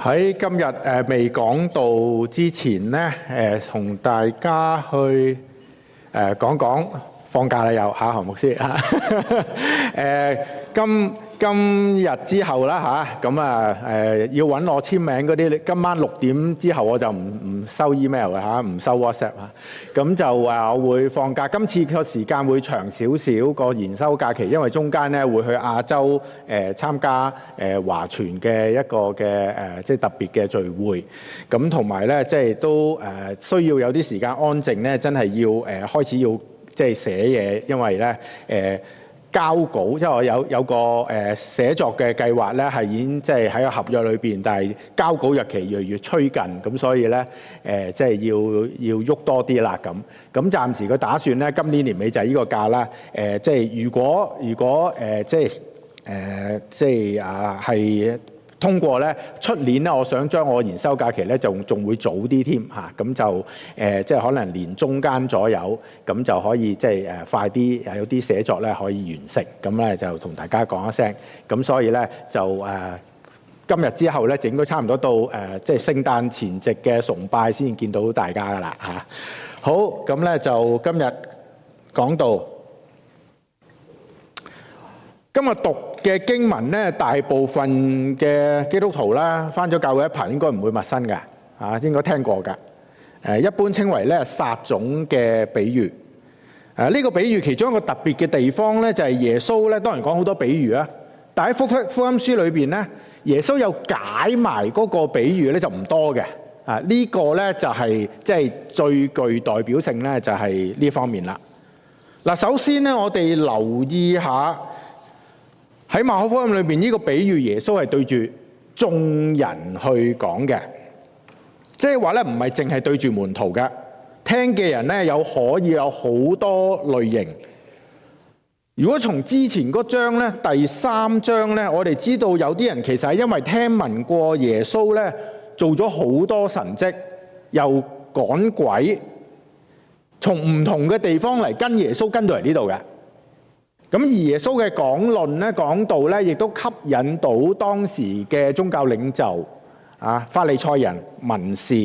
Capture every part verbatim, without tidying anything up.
喺今日誒未講道之前咧，誒同大家去誒講講放假啦，又嚇何牧師嚇誒今今日之後啦嚇，咁啊誒要揾我簽名嗰啲，今晚六點之後我就唔唔收 email 嘅嚇，唔收 WhatsApp 嚇，咁就誒我會放假。今次個時間會長少少個研修假期，因為中間咧會去亞洲誒參加誒華傳嘅一個嘅誒即係特別嘅聚會，咁同埋咧即係都誒需要有啲時間安靜咧，真係要誒開始要即係寫嘢，因為咧誒。交稿，因為我有有個誒寫作嘅計劃咧，係已經即係喺個合約裏邊，但係交稿日期越嚟越趨近，咁所以咧誒即係要要喐多啲啦咁。咁暫時個打算咧，今年年尾就係呢個假啦。誒即係如果如果誒即係誒即係啊係通過咧，出年咧，我想將我研修假期咧，就仲會早啲添嚇，咁就誒、呃、即係可能年中間左右，咁就可以即係誒快啲，有啲寫作咧可以完成，咁咧就同大家講一聲，咁所以咧就誒、呃、今日之後咧，就應該差唔多到誒、呃、即係聖誕前夕嘅崇拜先見到大家噶啦嚇。好，咁咧就今日講到今日讀嘅經文咧，大部分嘅基督徒啦，返咗教會一排應該唔會陌生嘅，嚇應該聽過㗎。誒一般稱為咧撒種嘅比喻。誒呢個比喻其中一個特別嘅地方咧，就係耶穌咧，當然講好多比喻啊，但喺福福福音書裏邊咧，耶穌有解埋嗰個比喻咧就唔多嘅。啊呢個咧就係即係最具代表性咧，就係呢方面啦。嗱，首先咧，我哋留意下。喺馬可福音裏邊呢個比喻，耶穌係對住眾人去講嘅，即係話咧唔係淨係對住門徒嘅，聽嘅人咧有可以有好多類型。如果從之前嗰章咧，第三章咧，我哋知道有啲人其實係因為聽聞過耶穌咧做咗好多神蹟，又趕鬼，從唔同嘅地方嚟跟耶穌跟到嚟呢度嘅。咁而耶穌嘅講論咧、講道咧，亦都吸引到當時嘅宗教領袖啊、法利賽人、文士。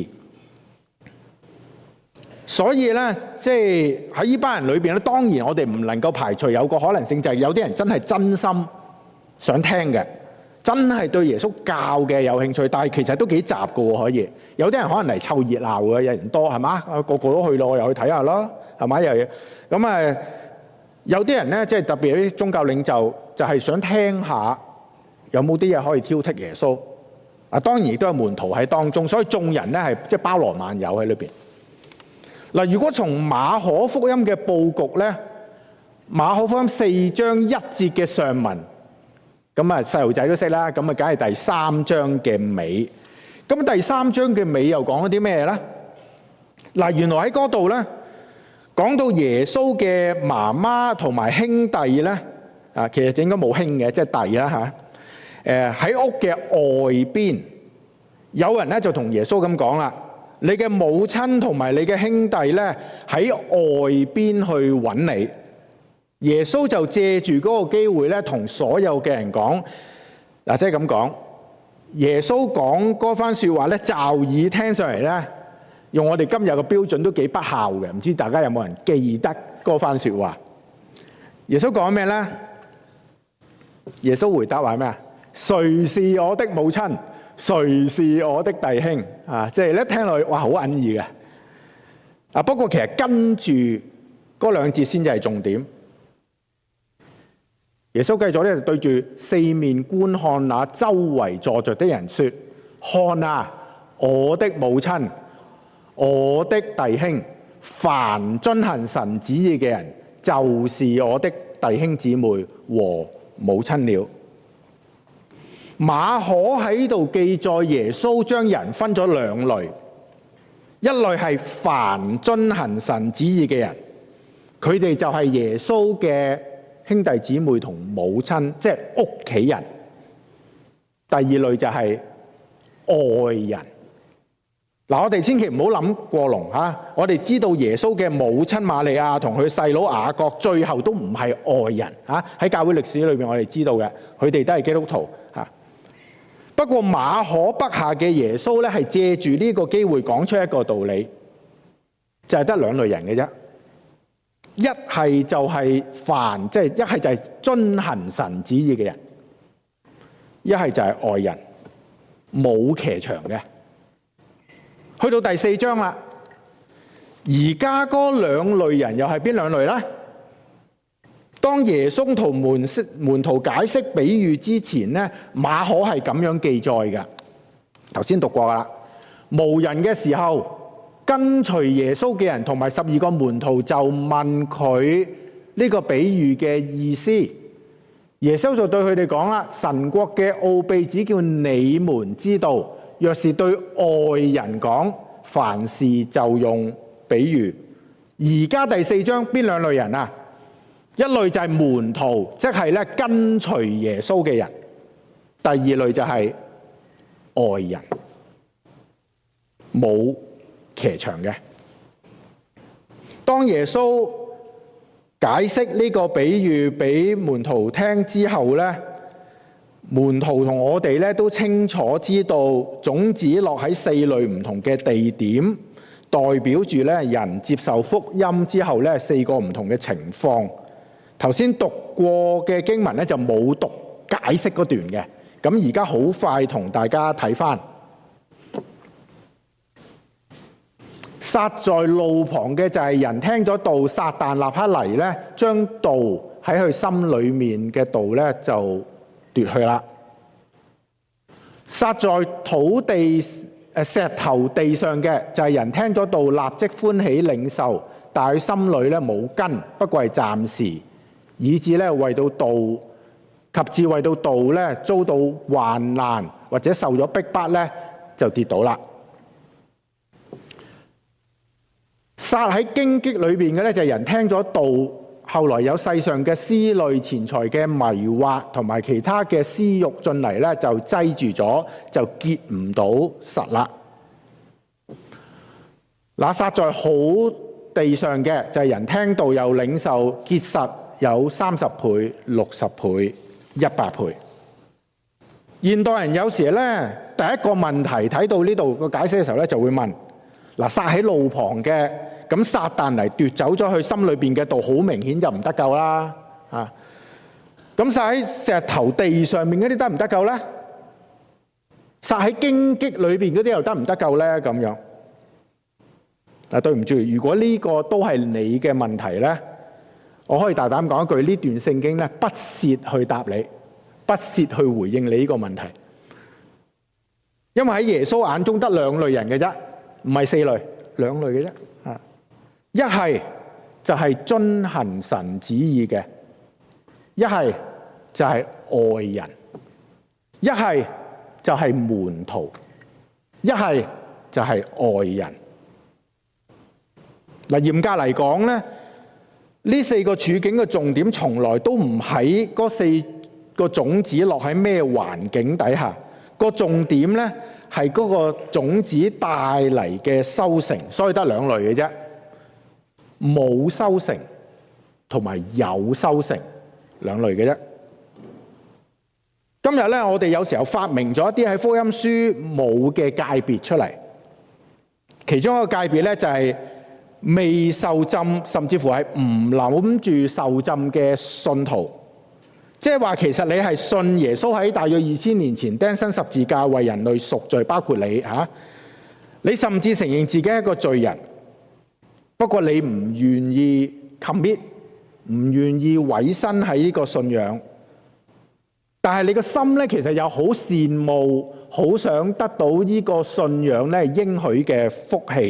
所以咧，即係喺呢班人裏邊咧，當然我哋唔能夠排除有個可能性，就係有啲人真係真心想聽嘅，真係對耶穌教嘅有興趣。但係其實都幾雜㗎喎，可以有啲人可能嚟湊熱鬧嘅，有人多係嘛？個個都去咯，我又去睇下啦，係咪？又咁啊？有啲人咧，即係特別啲宗教領袖，就係想聽下有冇啲嘢可以挑剔耶穌。啊，當然亦都有門徒喺當中，所以眾人咧係即係包羅萬有喺裏邊。嗱，如果從馬可福音嘅佈局咧，馬可福音四章一節嘅上文，咁啊細路仔都識啦，咁啊梗係第三章嘅尾。咁第三章嘅尾又講咗啲咩咧？嗱，原來喺嗰度咧。講到耶穌嘅媽媽同埋兄弟咧，啊，其實應該冇兄嘅，即係弟啦嚇。誒喺屋嘅外邊，有人咧就同耶穌咁講啦：你嘅母親同埋你嘅兄弟咧喺外邊去揾你。耶穌就借住嗰個機會咧，同所有嘅人講，嗱，即係咁講。耶穌講嗰番説話咧，驟耳聽上嚟咧。用我哋今日嘅標準都幾不孝嘅，唔知大家有冇人記得嗰番説話？耶穌講咩咧？耶穌回答話咩啊？誰是我的母親？誰是我的弟兄？啊，即係咧聽落去哇好隱義嘅。啊，不過其實跟住嗰兩節先至係重點。耶穌繼續咧對住四面觀看那周圍坐着的人說：看啊，我的母親！我的弟兄，凡遵行神旨意嘅人，就是我的弟兄姊妹和母親了。馬可喺度記載耶穌將人分咗兩類，一類係凡遵行神旨意嘅人，佢哋就係耶穌嘅兄弟姊妹同母親，即係屋企人。第二類就係外人。嗱，我哋千祈唔好諗過龍嚇。我哋知道耶穌嘅母親瑪利亞同佢細佬雅各，最後都唔係外人嚇。喺教會歷史裏邊，我哋知道嘅，佢哋都係基督徒嚇。 不過馬可筆下嘅耶穌咧，係借住呢個機會講出一個道理，就係得兩類人嘅啫。一係就係凡，即係一係就係遵行神旨意嘅人，一係就係外人，冇騎牆嘅。去到第四章啦，而家嗰兩類人又係邊兩類呢？當耶穌同門門徒解釋比喻之前呢，馬可係咁樣記載嘅。頭先讀過啦，無人嘅時候，跟隨耶穌嘅人同埋十二個門徒就問佢呢個比喻嘅意思。耶穌就對佢哋講啦：神國嘅奧秘只叫你們知道，若是對外人講，凡事就用比喻。而家第四章邊兩類人啊？一類就係門徒，即係咧跟隨耶穌嘅人；第二類就係外人，冇騎牆嘅。當耶穌解釋呢個比喻俾門徒聽之後咧，門徒同我哋咧都清楚知道種子落喺四類唔同嘅地點，代表住咧人接受福音之後咧四個唔同嘅情況。頭先讀過嘅經文咧就冇讀解釋嗰段嘅，咁而家好快同大家睇返。撒在路旁嘅就係人聽咗道，撒旦立刻嚟咧，將道喺佢心裏面嘅道咧就奪去啦。撒在土地誒石頭地上嘅就係人聽咗道，立即歡喜領受，但係佢心裏咧冇根，不過係暫時。以致咧為到道及至為到道咧遭到患難或者受咗逼迫咧就跌倒啦。撒喺荊棘裏邊嘅咧就係人聽咗道，後來有世上嘅思慮、錢財嘅迷惑同埋其他嘅私欲進嚟咧就擠住咗，就結唔到實啦。那撒在好地上嘅就係人聽道又領受，結實有三十倍、六十倍、一百倍。現代人有時咧，第一個問題睇到呢度個解釋嘅時候咧，就會問：嗱，撒喺路旁嘅，咁撒旦嚟奪走咗佢心裏邊嘅道，好明顯就唔得救啦。啊，咁撒喺石頭地上面嗰啲得唔得救咧？撒喺荊棘裏邊嗰啲又得唔得救咧？咁樣嗱，對唔住，如果呢個都係你嘅問題咧，我可以大膽講一句，呢段聖經咧不屑去答你，不屑去回應你呢個問題，因為喺耶穌眼中得兩類人嘅啫，唔係四類，兩類嘅啫。啊，一係就係遵行神旨意嘅，一係就係外人，一係就係門徒，一係就係外人。嗱，嚴格嚟講咧，呢四個處境嘅重點從來都唔喺嗰四個種子落喺咩環境底下，個重點咧係嗰個種子帶嚟嘅收成，所以得兩類嘅啫，冇收成同埋有收成兩類嘅啫。今日咧，我哋有時候發明咗一啲喺福音書冇嘅界別出嚟，其中一個界別咧就係未受浸，甚至乎係唔諗住受浸嘅信徒，即係話其實你係信耶穌喺大約二千年前釘身十字架為人類贖罪，包括你嚇，你甚至承認自己係一個罪人，不過你唔願意 commit， 唔願意委身喺呢個信仰，但係你個心咧其實又好羨慕，好想得到呢個信仰咧應許嘅福氣。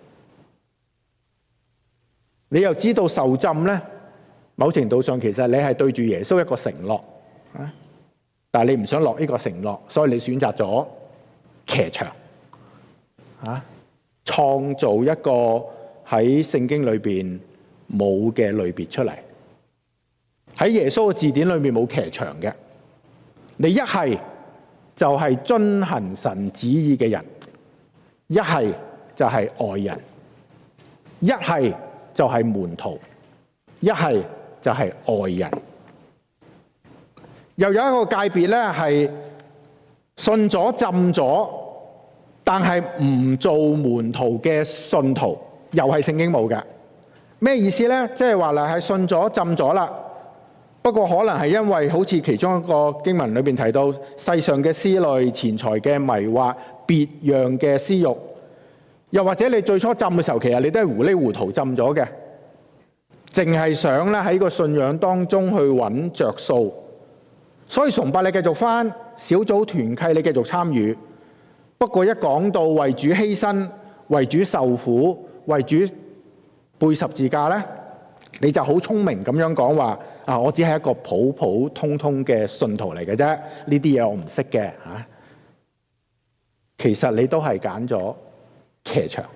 你又知道受浸咧，某程度上其實你係對住耶穌一個承諾啊，但係你唔想落呢個承諾，所以你選擇咗騎牆啊，創造一個喺聖經裏邊冇嘅類別出嚟。喺耶穌嘅字典裏面冇騎牆嘅，你一係就係遵行神旨意嘅人，一係就係外人，一係就係門徒，一係就係外人。又有一個界別咧，係信咗浸咗，但係唔做門徒嘅信徒，又係聖經冇嘅。咩意思呢？即係話啦，係信咗浸咗啦，不過可能係因為好似其中一個經文裏邊提到，世上嘅思慮、錢財嘅迷惑、別樣嘅私慾，又或者你最初浸嘅時候，其實你都係糊裡糊塗浸咗嘅，淨係想咧喺個信仰當中去揾着數。所以崇拜你繼續返，小組團契你繼續參與，不過一講到為主犧牲、為主受苦、為主背十字架呢，你就好聰明咁樣講話啊！我只係一個普普通通嘅信徒嚟嘅啫，呢啲嘢我唔識嘅嚇。其實你都係揀咗騎牆。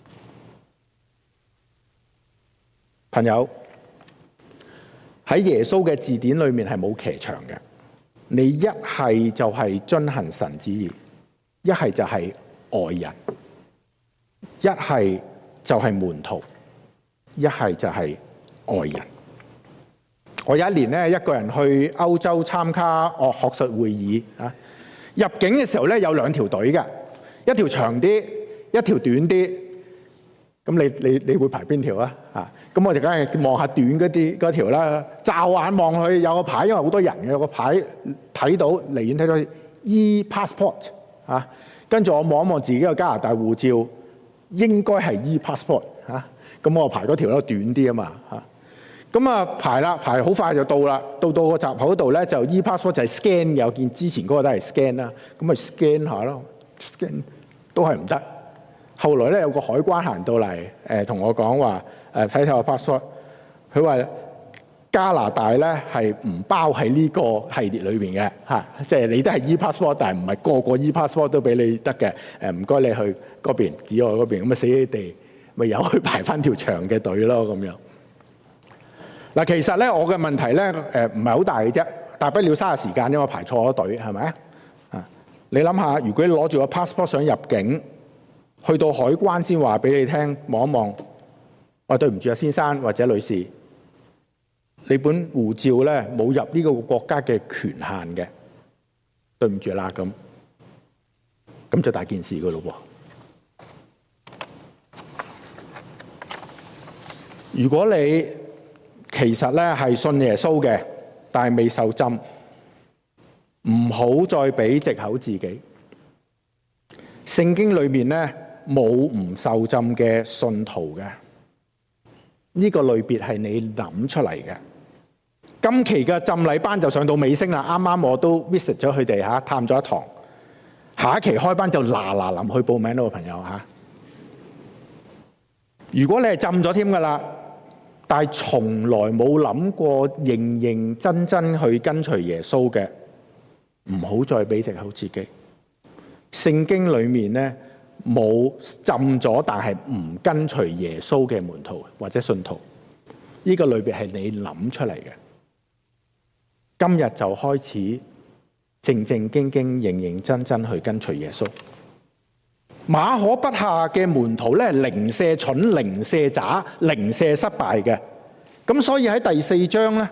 朋友，喺耶穌嘅字典裏面係冇騎牆嘅。你一係就係遵行神旨意，一係就係外人，一係就係門徒，一係就係外人。我有一年咧，一個人去歐洲參加哦學術會議啊，入境嘅時候咧有兩條隊嘅，一條長啲，一條短啲。咁你你你會排邊條啊？啊，咁我哋梗係望下短嗰啲嗰條啦。驟眼望去有個牌，因為好多人嘅，有個牌睇到離遠睇到 e-passport 啊。跟住我望一望自己個加拿大護照，應該係 e-passport 嚇。咁我排嗰條咧短啲啊嘛嚇。咁啊排啦，排好快就到啦。到到個閘口度咧就 e-passport 就係 scan 嘅，我見之前嗰個都係 scan 啦。咁咪 scan 下咯 ，scan 都係唔得。後來咧有個海關行到嚟，誒同我講話，誒睇睇我 passport， 佢話加拿大咧係唔包喺呢個系列裏邊嘅嚇，即係你都係 e-passport， 但係唔係個個 e-passport 都俾你得嘅。誒唔該你去嗰邊，指我嗰邊，咁啊死死地咪又去排翻條長嘅隊咯咁樣。嗱，其實咧我嘅問題咧誒唔係好大嘅啫，大不了嘥下時間，因為我排錯咗隊係咪啊？你諗下，如果你攞住個 passport 想入境，去到海關先話俾你聽，望一望，話對唔住啊，先生或者女士，你本護照咧冇入呢個國家嘅權限嘅，對唔住啦，咁咁就大件事噶咯喎。如果你其實咧係信耶穌嘅，但係未受浸，唔好再俾藉口自己。聖經裏面咧冇唔受浸嘅信徒嘅，呢個類別係你諗出嚟嘅。今期嘅浸禮班就上到尾聲啦，啱啱我都 visit 咗佢哋嚇，探咗一堂。下一期開班就嗱嗱臨去報名咯，朋友嚇。如果你係浸咗添噶啦，但係從來冇諗過認認真真去跟隨耶穌嘅，唔好再俾藉口自己。聖經裏面咧冇浸咗但係唔跟隨耶穌嘅門徒或者信徒，呢個類別係你諗出嚟嘅。今日就開始正正經經認認真真去跟隨耶穌。馬可筆下嘅門徒咧，零舍蠢、零舍渣、零舍失敗嘅。咁所以喺第四章咧，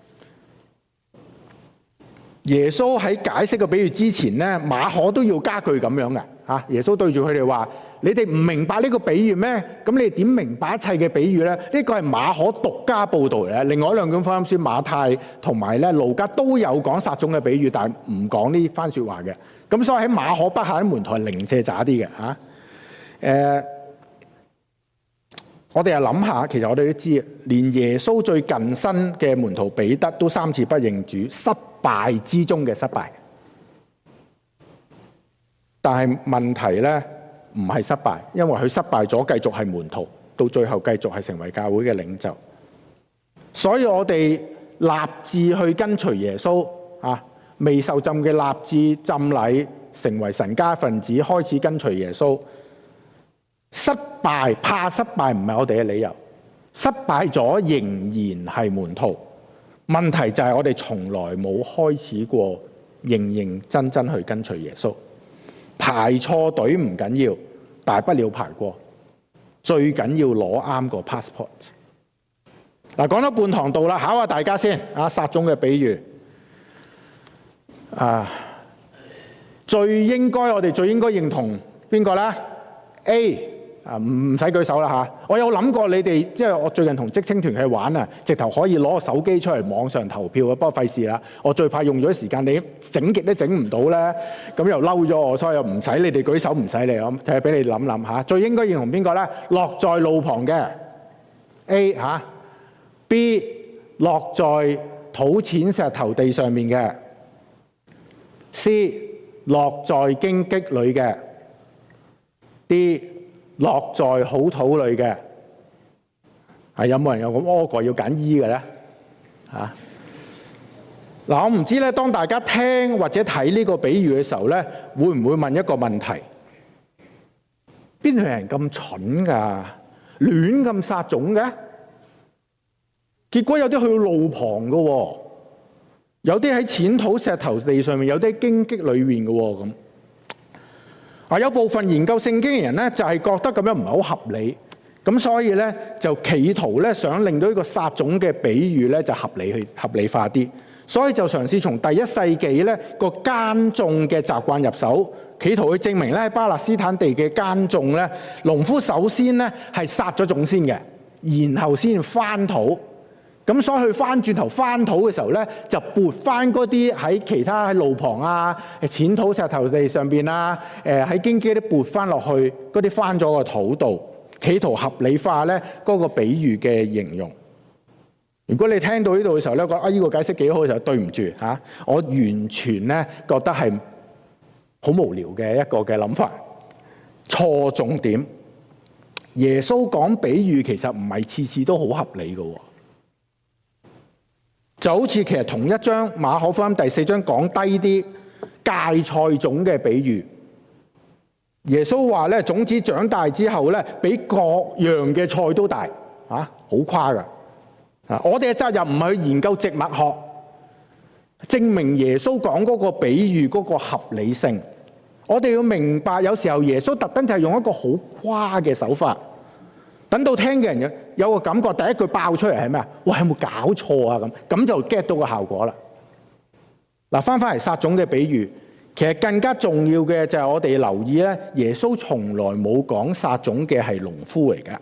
耶穌喺解釋個比喻之前咧，馬可都要加句咁樣嘅嚇。耶穌對住佢哋話：你哋唔明白呢個比喻咩？咁你哋點明白一切嘅比喻咧？呢個係馬可獨家報導嘅。另外兩卷福音書馬太同埋咧路加都有講撒種嘅比喻，但係唔講呢番説話嘅。咁所以喺馬可筆下啲門徒係零舍渣啲嘅嚇。誒，我哋又諗下，其實我哋都知，連耶穌最近身嘅門徒彼得都三次不認主，失敗之中嘅失敗。但係問題咧唔係失敗，因為佢失敗咗，繼續係門徒，到最後繼續係成為教會嘅領袖。所以我哋立志去跟隨耶穌啊！未受浸嘅立志浸禮，成為神家分子，開始跟隨耶穌。失敗，怕失敗唔係我哋嘅理由，失敗咗仍然係門徒。問題就係我哋從來冇開始過認認真真去跟隨耶穌。排錯隊唔緊要，大不了排過，最緊要攞啱個 passport。嗱，講咗半堂道啦，考下大家先啊，撒種嘅比喻啊， 最應該我哋最應該認同邊個咧 ？A 啊，唔唔使舉手啦嚇！我有諗過你哋，即係我最近同職青團去玩啊，直頭可以攞個手機出嚟網上投票啊，不過費事啦。我最怕用咗時間，你整極都整唔到咧，咁又嬲咗我，所以又唔使你哋舉手，唔使你，我就係俾你諗諗嚇。最應該認同邊個咧？落在路旁嘅 A 嚇 ，B 落在土淺石頭地上面嘅 ，C 落在荊棘裏嘅 ，D 落在好土裏嘅。係有冇人有咁屙過要揀 E 嘅咧？嚇嗱，我唔知咧。當大家聽或者睇呢個比喻嘅時候咧，會唔會問一個問題？邊度有人咁蠢㗎？亂咁撒種嘅？結果有啲去到路旁嘅喎，有啲喺淺土石頭地上面，有啲喺荊棘裏面嘅喎咁。啊，有部分研究聖經嘅人咧，就係覺得咁樣唔係好合理，咁所以咧就企圖咧想令到呢個撒種嘅比喻咧就合理去合理化啲，所以就嘗試從第一世紀咧個耕種嘅習慣入手，企圖去證明咧喺巴勒斯坦地嘅耕種咧，農夫首先咧係撒咗種先嘅，然後先翻土。咁所以佢翻轉頭翻土嘅時候咧，就撥翻嗰啲喺其他喺路旁啊、淺土石頭地上邊啊、誒喺荊棘啲撥翻落去嗰啲翻咗個土度，企圖合理化咧嗰個比喻嘅形容。如果你聽到呢度嘅時候咧，覺得啊呢個解釋幾好嘅時候，對唔住嚇，我完全咧覺得係好無聊嘅一個嘅諗法，錯重點。耶穌講比喻其實唔係次次都好合理嘅喎。就好似其實同一章馬可福音第四章講低啲芥菜種嘅比喻，耶穌話咧種子長大之後咧，比各樣嘅菜都大，嚇好誇㗎。啊，我哋嘅責任唔係去研究植物學，證明耶穌講嗰個比喻嗰個合理性。我哋要明白，有時候耶穌特登就係用一個好誇嘅手法。等到聽嘅人有有個感覺，第一句爆出嚟係咩啊？哇！有冇搞錯啊？咁咁就 get 到個效果啦。嗱，翻返嚟撒種嘅比喻，其實更加重要嘅就係我哋留意咧，耶穌從來冇講撒種嘅係農夫嚟嘅。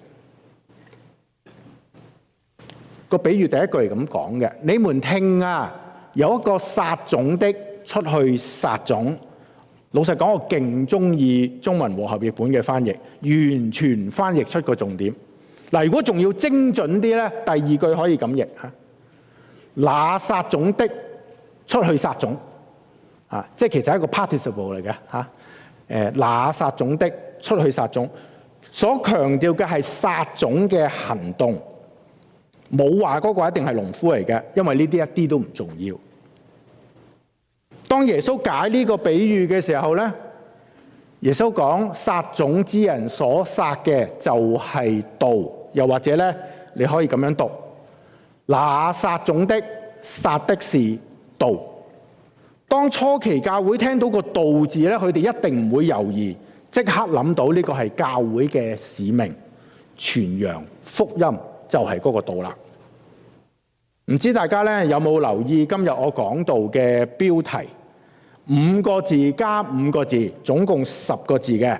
個比喻第一句係咁講嘅：你們聽啊，有一個撒種的出去撒種。老實講，我勁中意中文和合譯本嘅翻譯，完全翻譯出個重點。嗱，如果仲要精準啲咧，第二句可以咁譯嚇：那撒種的出去撒種，啊，即係其實係一個 participle 嚟嘅嚇。誒，那撒種的出去撒種，所強調嘅係撒種嘅行動，冇話嗰個一定係農夫嚟嘅，因為呢啲一啲都唔重要。當耶穌解呢個比喻嘅時候咧，耶穌講撒種之人所撒嘅就係道，又或者咧你可以咁樣讀：那撒種的撒的是道。當初期教會聽到個道字咧，佢哋一定唔會猶豫，即刻諗到呢個係教會嘅使命，傳揚福音就係嗰個道啦。唔知大家咧有冇留意今日我講道嘅標題？五個字加五個字，總共十個字嘅。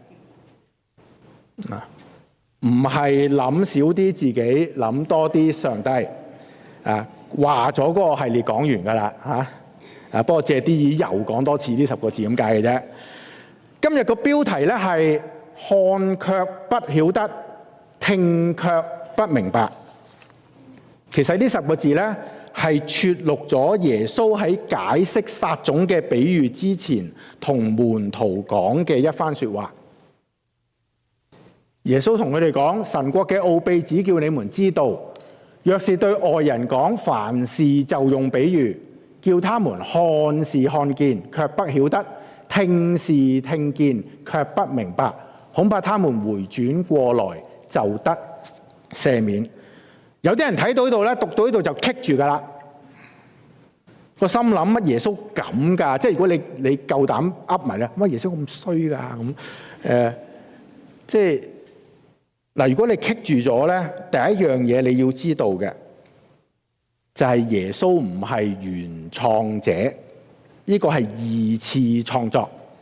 啊，唔係諗少啲自己，諗多啲上帝。啊，話咗嗰個系列講完㗎啦嚇。啊，不過借啲意又講多次呢十個字咁解嘅啫。今日個標題咧係看卻不曉得，聽卻不明白。其實呢十個字咧，係撮錄咗耶穌喺解釋撒種嘅比喻之前，同門徒講嘅一番說話。耶穌同佢哋講：神國嘅奧秘只叫你們知道，若是對外人講，凡事就用比喻，叫他們看是看見，卻不曉得；聽是聽見，卻不明白。恐怕他們回轉過來就得赦免。有啲人睇到呢度咧，讀到呢度就棘住㗎啦。個心諗乜耶穌咁㗎？即係如果你你夠膽噏埋咧，乜耶穌咁衰㗎咁？誒，即係嗱，如果你棘住咗咧，第一樣嘢你要知道嘅就係耶穌唔係原創者，呢個係二次創作。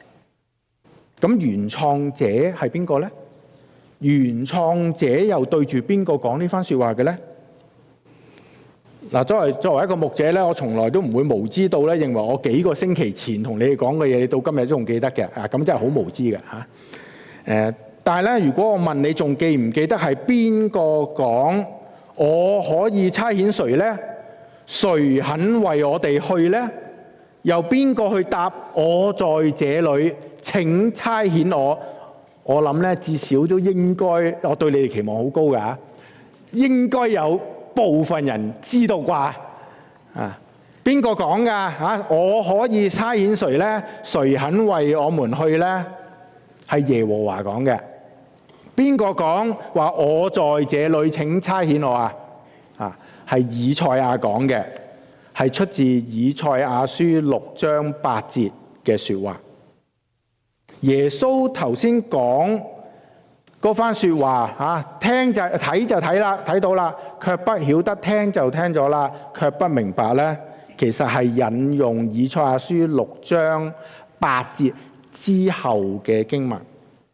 咁原創者係邊個呢？原創者又對住邊個講呢番説話嘅呢？嗱，作為作為一個牧者咧，我從來都唔會無知到咧，認為我幾個星期前同你哋講嘅嘢，你到今日都仲記得嘅啊！咁真係好無知嘅嚇。誒，但係咧，如果我問你仲記唔記得係邊個講我可以差遣誰呢？誰肯為我哋去呢？由邊個去答我在這裏？請差遣我。我諗咧，至少都應該，我對你哋期望好高㗎，應該有部分人知道啩？啊，邊個講㗎？嚇，我可以差遣誰呢？誰肯為我們去呢？係耶和華講嘅。邊個講話我在這裏請差遣我啊？啊，係以賽亞講嘅，係出自以賽亞書六章八節嘅説話。耶穌頭先講嗰番説話嚇，聽就睇就睇啦，睇到啦，卻不曉得聽就聽咗啦，卻不明白咧。其實係引用以賽亞書六章八節之後嘅經文，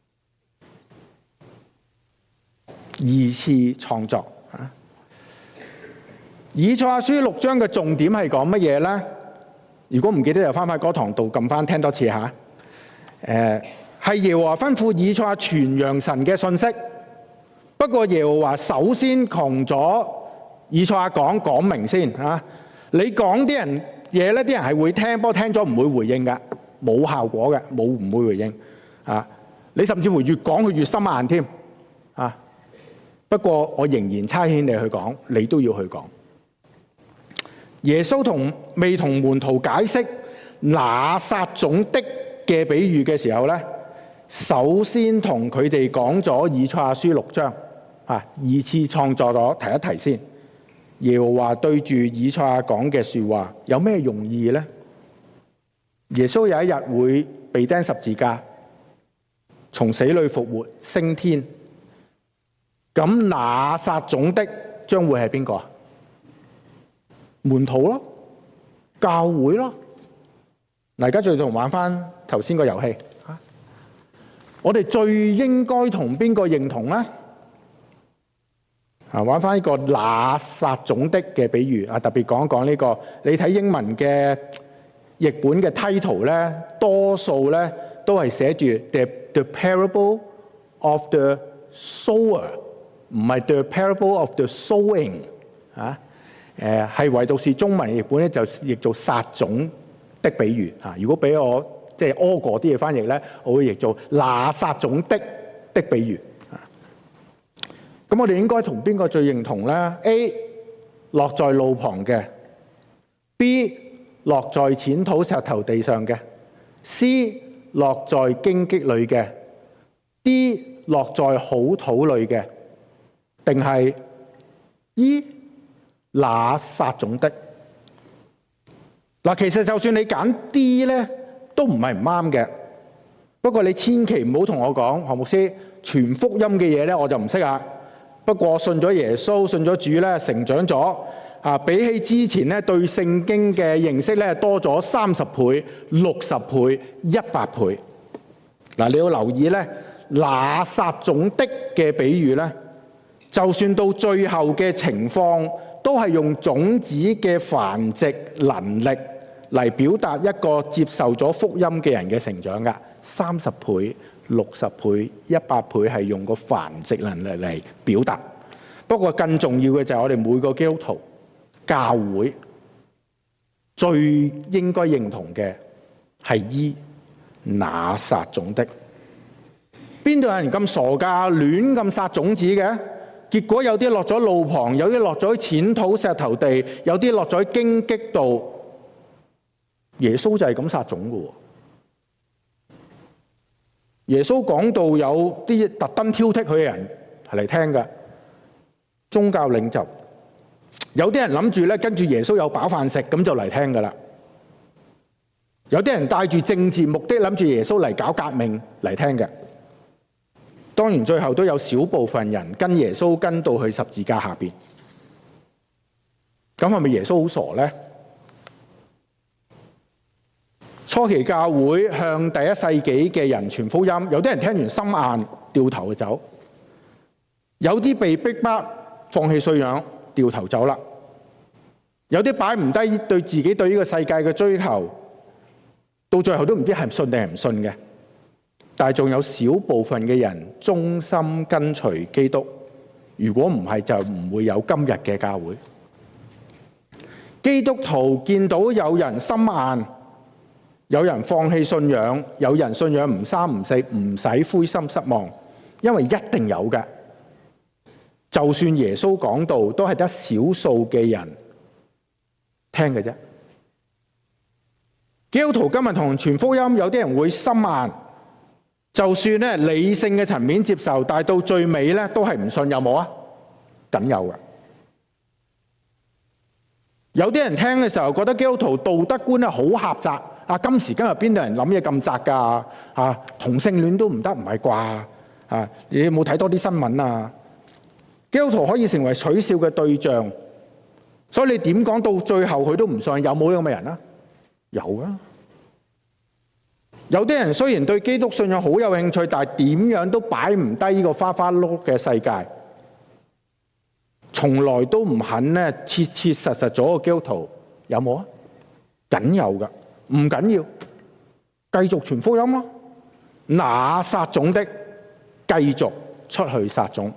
二次創作啊。以賽亞書六章嘅重點係講乜嘢咧？如果唔記得就翻返嗰堂度撳翻聽多次嚇。誒，係耶和華吩咐以賽亞傳揚神嘅信息。不過耶和華首先同咗以賽亞講講明先嚇。你講啲人嘢咧，啲人係會聽，不過聽咗唔會回應㗎，冇效果嘅，冇唔會回應啊。你甚至乎越講佢越心硬添啊。不過我仍然差遣你去講，你都要去講。耶穌同未同門徒解釋那撒種的嘅比喻嘅時候咧，首先同佢哋講咗以賽亞書六章啊，二次創作咗，提一提先。耶和華對住以賽亞講嘅説話有咩用意呢？耶穌有一日會被釘十字架，從死裏復活，升天。咁那撒種的將會係邊個啊？門徒咯，教會咯。嗱，而家再同玩翻頭先個遊戲嚇，我哋最應該同邊個認同咧？啊，玩翻呢個那撒種的嘅比喻啊，特別講一講呢個。你睇英文嘅譯本嘅 title 咧，多數咧都係寫住 the the parable of the sower， 唔係 the parable of the sowing 啊。誒，係唯獨是中文譯本咧就譯做撒種的比喻啊。如果俾我即係柯過啲嘅翻譯咧，我會譯做那撒種的的比喻。咁我哋應該同邊個最認同咧 ？A 落在路旁嘅 ，B 落在淺土石頭地上嘅 ，C 落在荊棘裏嘅 ，D 落在好土裏嘅，定係 E 那撒種的？嗱，其實就算你揀 D 咧，都唔係唔啱嘅。不過你千祈唔好同我講，何牧師傳福音嘅嘢咧，我就唔識啊。不過信咗耶穌、信咗主咧，成長咗啊！比起之前咧，對聖經嘅認識咧，多咗三十倍、六十倍、一百倍。嗱，你要留意咧，那撒種的嘅比喻咧，就算到最後嘅情況，都係用種子嘅繁殖能力嚟表達一個接受咗福音嘅人嘅成長㗎。三十倍、六十倍、一百倍係用個繁殖能力嚟表達。不過更重要嘅就係我哋每個基督徒教會最應該認同嘅係依那撒種的。邊度有人咁傻㗎？亂咁撒種子嘅？結果有啲落咗路旁，有啲落咗淺土石頭地，有啲落咗荊棘度。耶穌就係咁撒種㗎喎。耶穌講到有啲特登挑剔佢嘅人係嚟聽嘅，宗教領袖，有啲人諗住咧跟住耶穌有飽飯食，咁就嚟聽㗎啦。有啲人帶住政治目的，諗住耶穌嚟搞革命嚟聽嘅。當然最後都有少部分人跟耶穌跟到去十字架下邊。咁係咪耶穌好傻咧？ 初期教會向第一世紀嘅人傳福音，有啲人聽完心硬掉頭就走，有啲被逼迫放棄信仰掉頭走啦，有啲擺唔低對自己對呢個世界嘅追求，到最後都唔知係信定係唔信嘅。但係仲有少部分嘅人忠心跟隨基督，如果唔係就唔會有今日嘅教會。基督徒見到有人心硬，有人放棄信仰，有人信仰唔三唔四，唔使灰心失望，因為一定有嘅。就算耶穌講道，都係得少數嘅人聽嘅啫。基督徒今日同傳福音，有啲人會心硬，就算咧理性嘅層面接受，但係到最尾咧都係唔信，有冇啊？梗有嘅。有啲人聽嘅時候覺得基督徒道德觀係好狹窄啊！今時今日邊度人諗嘢咁窄㗎？啊，同性戀都唔得，唔係啩？啊，你有冇睇多啲新聞啊？基督徒可以成為取笑嘅對象，所以你點講到最後佢都唔信，有冇呢咁嘅人啊？有啊！有啲人雖然對基督信仰好有興趣，但係點樣都擺唔低呢個花花碌嘅世界，從來都唔肯咧切切實實做個基督徒，有冇啊？梗有噶，唔緊要，繼續傳福音咯。那撒種的，繼續出去撒種。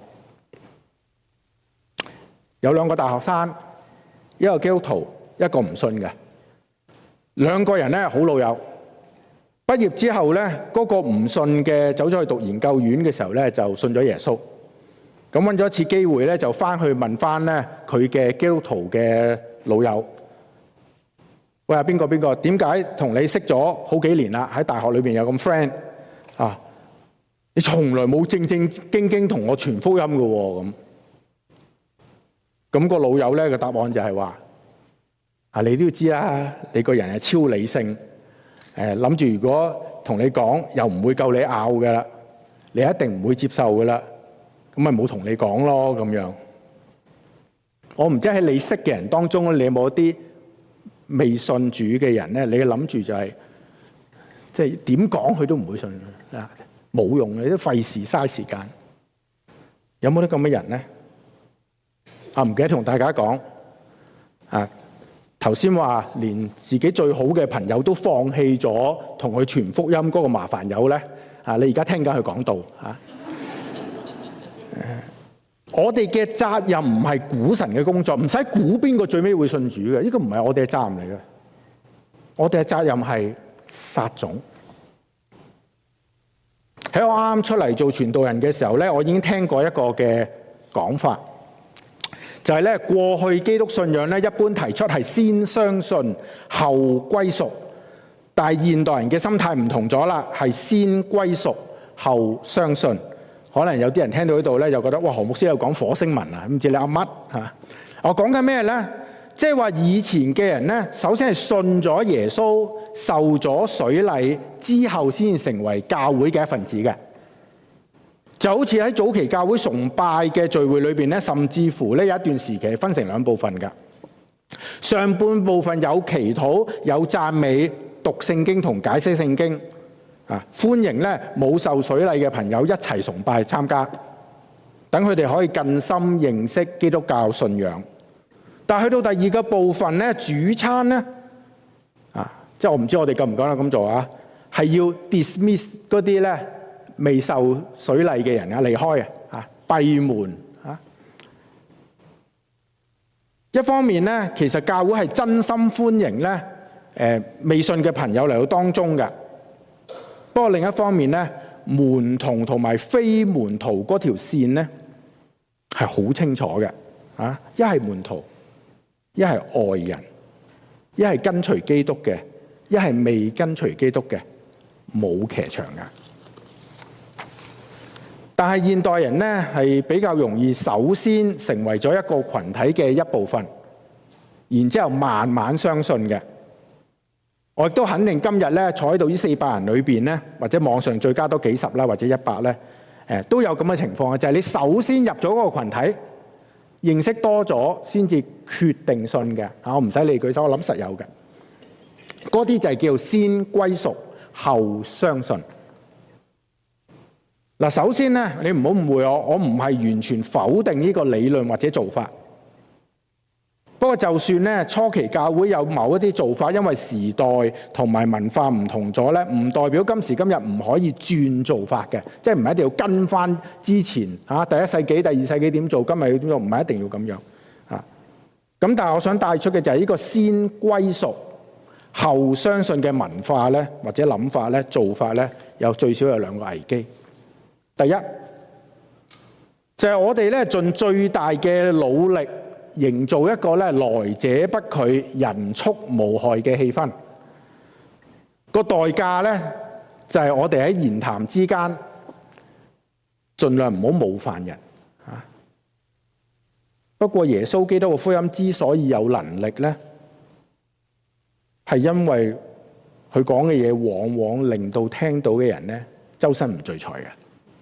有兩個大學生，一個基督徒，一個唔信嘅，兩個人咧好老友。畢業之後咧，嗰個唔信嘅走咗去讀研究院嘅時候咧，就信咗耶穌。咁揾咗一次機會咧，就翻去問翻咧佢嘅基督徒嘅老友，喂啊邊個邊個？點解同你識咗好幾年啦？喺大學裏邊有咁 friend 啊？你從來冇正正經經同我傳福音嘅喎咁。咁個老友咧嘅答案就係話：啊，你都要知啦，你個人係超理性，誒諗住如果同你講又唔會夠你拗嘅啦，你一定唔會接受嘅啦。咁咪冇同你講咯，咁樣。我唔知喺你識嘅人當中，你有冇啲未信主嘅人咧？你諗住就係，即係點講佢都唔會信啊，冇用嘅，都費事嘥時間。有冇啲咁嘅人咧？啊，唔記得同大家講啊，頭先話連自己最好嘅朋友都放棄咗同佢傳福音嗰個麻煩友咧。啊，你而家聽緊佢講道啊？我哋嘅責任唔係估神嘅工作，唔使估邊個最尾會信主嘅，呢個唔係我哋嘅責任嚟嘅。我哋嘅責任係撒種。喺我啱啱出嚟做傳道人嘅時候咧，我已經聽過一個嘅講法，就係咧過去基督信仰咧一般提出係先相信後歸屬，但係現代人嘅心態唔同咗啦，係先歸屬後相信。可能有啲人聽到呢度咧，就覺得哇，何牧師又講火星文啊，唔知你噏乜嚇？我講緊咩咧？即係話以前嘅人咧，首先係信咗耶穌，受咗水禮之後，先成為教會嘅一份子嘅。就好似喺早期教會崇拜嘅聚會裏邊咧，甚至乎咧有一段時期分成兩部分㗎。上半部分有祈禱、有讚美、讀聖經同解釋聖經。啊！歡迎咧冇受水禮嘅朋友一齊崇拜參加，等佢哋可以更深認識基督教信仰。但係去到第二個部分咧，主餐咧啊，即係我唔知我哋夠唔夠膽咁做啊，係要 dismiss 嗰啲咧未受水禮嘅人啊離開啊，閉門啊。一方面咧，其實教會係真心歡迎咧誒未信嘅朋友嚟到當中嘅。不過另一方面咧，門徒同埋非門徒嗰條線咧係好清楚嘅啊！一係門徒，一係外人，一係跟隨基督嘅，一係未跟隨基督嘅，冇騎牆㗎。但係現代人咧係比較容易首先成為咗一個群體嘅一部分，然之後慢慢相信嘅。我亦都肯定今日咧坐喺度呢四百人裏邊咧，或者網上再加多幾十啦，或者一百咧，誒都有咁嘅情況嘅，就係你首先入咗嗰個群體，認識多咗先至決定信嘅。啊，我唔使理舉手，我諗實有嘅。 嗰啲就係叫做先歸屬後相信。嗱，首先咧，你唔好誤會我，我唔係完全否定呢個理論或者做法。不過就算咧初期教會有某一啲做法，因為時代同埋文化唔同咗咧，唔代表今時今日唔可以轉做法嘅，即係唔一定要跟翻之前嚇第一世紀、第二世紀點做，今日要點做，唔係一定要咁樣嚇。咁但係我想帶出嘅就係呢個先歸屬後相信嘅文化咧，或者諗法咧、做法咧，有最少有兩個危機。第一就係我哋咧盡最大嘅努力，營造一個咧來者不拒、人畜無害嘅氣氛。個代價咧就係我哋喺言談之間，盡量唔好冒犯人啊。不過耶穌基督嘅福音之所以有能力咧，係因為佢講嘅嘢往往令到聽到嘅人咧周身唔聚財嘅。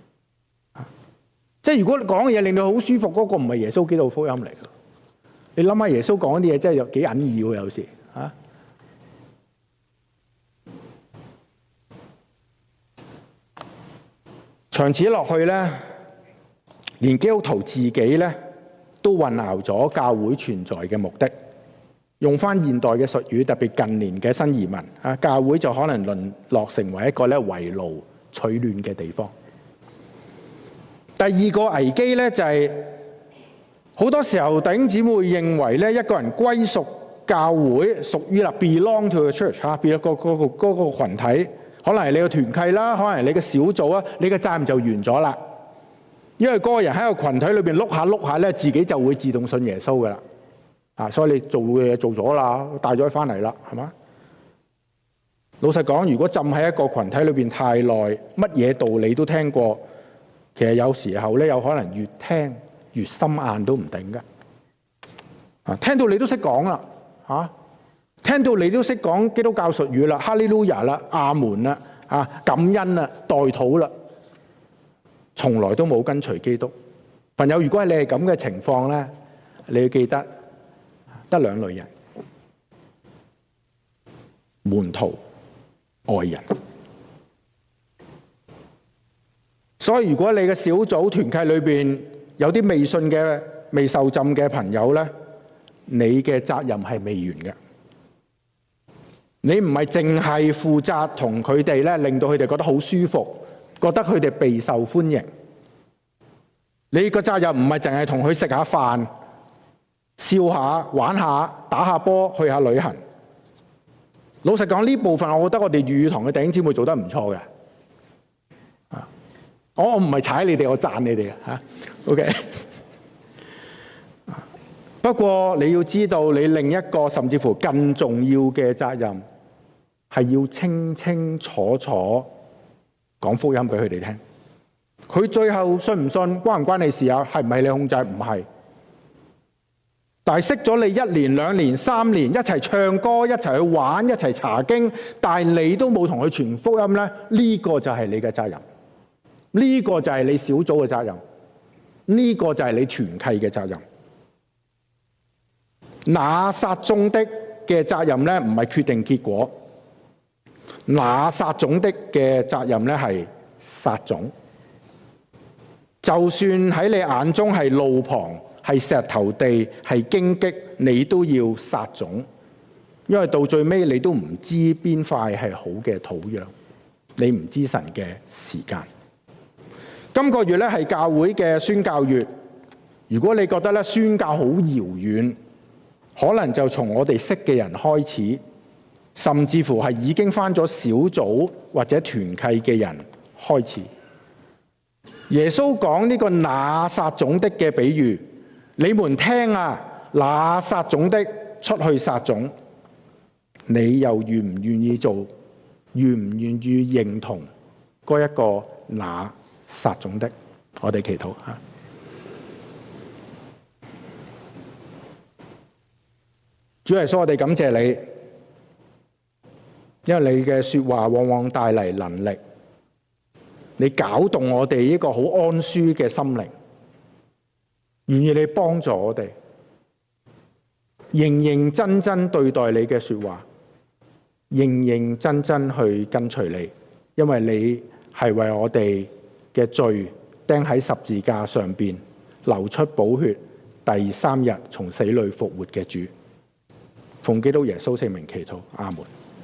即係如果你講嘅嘢令到好舒服，嗰個唔係耶穌基督嘅福音嚟嘅。你諗下耶穌講啲嘢真係有幾隱意喎，有時啊。長此落去咧，連基督徒自己咧都混淆咗教會存在嘅目的。用翻現代嘅術語，特別近年嘅新移民啊，教會就可能淪落成為一個咧圍爐取暖嘅地方。第二個危機咧就係、是。好多時候弟兄姊妹會認為咧，一個人歸屬教會，屬於啦 belong to the church 嚇，變咗個個個嗰個羣體，可能係你嘅團契啦，可能係你嘅小組啊，你嘅責任就完咗啦。因為嗰個人喺個群體裏邊碌下碌下咧，自己就會自動信耶穌噶啦。啊，所以你做嘅嘢做咗啦，帶咗佢翻嚟啦，係嘛？老實講，如果浸喺一個群體裏邊太耐，乜嘢道理都聽過，其實有時候咧有可能越聽越心硬都唔定㗎。啊，聽到你都識講啦，嚇，聽到你都識講基督教術語啦，哈利路亞啦，阿門啦，啊，感恩啦，代禱啦，從來都冇跟隨基督。朋友，如果係你係咁嘅情況咧，你要記得得兩類人：門徒、愛人。所以如果你嘅小組團契裏邊有啲未信嘅、未受浸嘅朋友咧，你嘅責任係未完嘅。你唔係淨係負責同佢哋咧，令到佢哋覺得好舒服，覺得佢哋備受歡迎。你個責任唔係淨係同佢食下飯、笑下、玩下、打下波、去下旅行。老實講，呢部分我覺得我哋粵語堂嘅弟兄姊妹做得唔錯嘅。啊，我唔係踩你哋，我讚你哋嘅嚇。OK。不過你要知道，你另一個甚至乎更重要嘅責任係要清清楚楚講福音俾佢哋聽。佢最後信唔信關唔關你事啊？係唔係你控制？唔係。但係識咗你一年、兩年、三年，一齊唱歌、一齊去玩、一齊查經，但係你都冇同佢傳福音咧，呢個就係你嘅責任。呢個就係你小組嘅責任。呢個就係你團契嘅責任。那撒種的嘅責任咧，唔係決定結果。那撒種的嘅責任咧係撒種。就算喺你眼中係路旁、係石頭地、係荊棘，你都要撒種，因為到最尾你都唔知邊塊係好嘅土壤，你唔知神嘅時間。今個月咧係教會嘅宣教月，如果你覺得咧宣教好遙遠，可能就從我哋識嘅人開始，甚至乎係已經返咗小組或者團契嘅人開始。耶穌講呢個那撒種的嘅比喻，你們聽啊，那撒種的出去撒種，你又願唔願意做？願唔願意認同嗰一個那撒種的？我哋祈禱吓。主耶穌，我哋感謝你，因為你嘅說話往往帶嚟能力，你搞動我哋呢個好安舒嘅心靈，願意你幫助我哋認認真真對待你嘅說話， 認認真真去跟隨你，因為你係為我哋嘅罪釘喺十字架上邊，流出寶血，第三日從死裏復活嘅主。奉基督耶穌聖名祈禱，阿門。